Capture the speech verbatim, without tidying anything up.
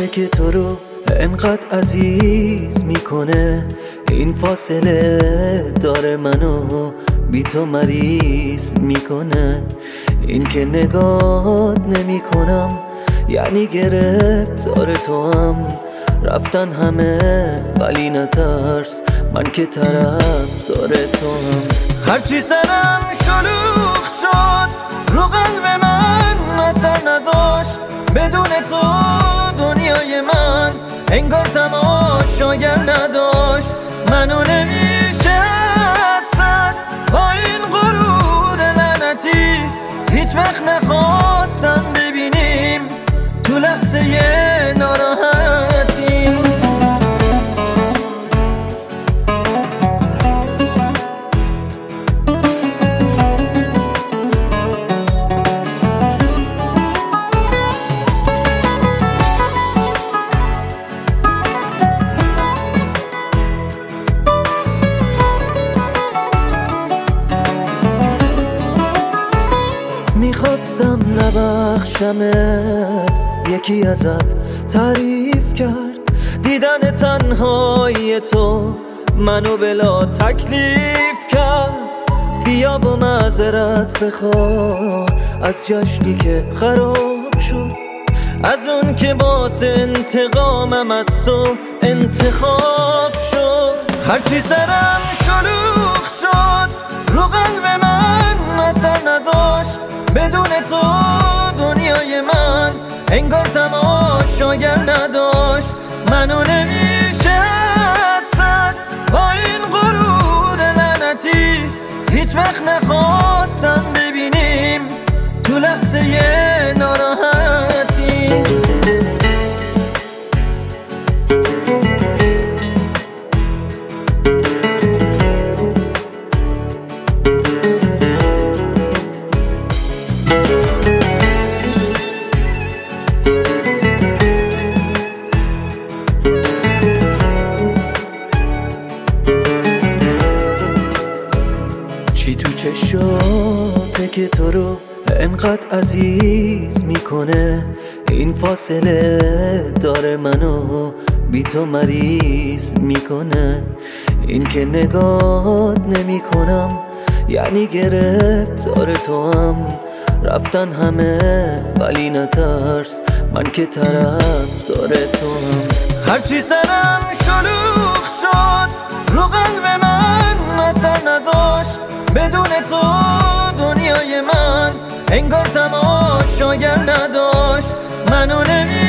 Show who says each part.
Speaker 1: که تو رو انقدر عزیز میکنه، این فاصله داره منو بی تو مریض میکنه. این که نگات نمی کنم یعنی گرفتار تو هم، رفتن همه ولی نترس، من که طرف داره تو هم. هرچی سرم شلوغ شد رو قلب من اثر نذاشت، بدون تو دنیای من انگار تماشاگر نداشت. منو نمیشه زد با این غرور لعنتی، هیچ وقت نخواستم ببینیم تو لحظه ناراحتی. میخواستم نبخشمت، یکی ازت تعریف کرد، دیدن تنهایی تو منو بلا تکلیف کرد. بیا با معذرت بخواه از جشنی که خراب شد، از اون که واسه انتقامم از تو انتخاب شد. هرچی سرم شلوغ شد رو قلب من اثر نذاشت، بدون تو دنیای من انگار تماشاگر نداشت. منو نمیشه زد با این غرور لعنتی، هیچ وقت نخواستم ببینیم تو لحظه ناراحتی. چی تو چشاته که تو رو انقدر عزیز میکنه، این فاصله داره منو بی تو مریض میکنه. این که نگات نمی کنم یعنی گرفتار تو هم، رفتن همه ولی نترس، من که طرف داره تو هم. هرچی سرم شلوغ شد رو قلب من اثر نذاشت، بدون تو دنیای من انگار تماشاگر نداشت. منو نمی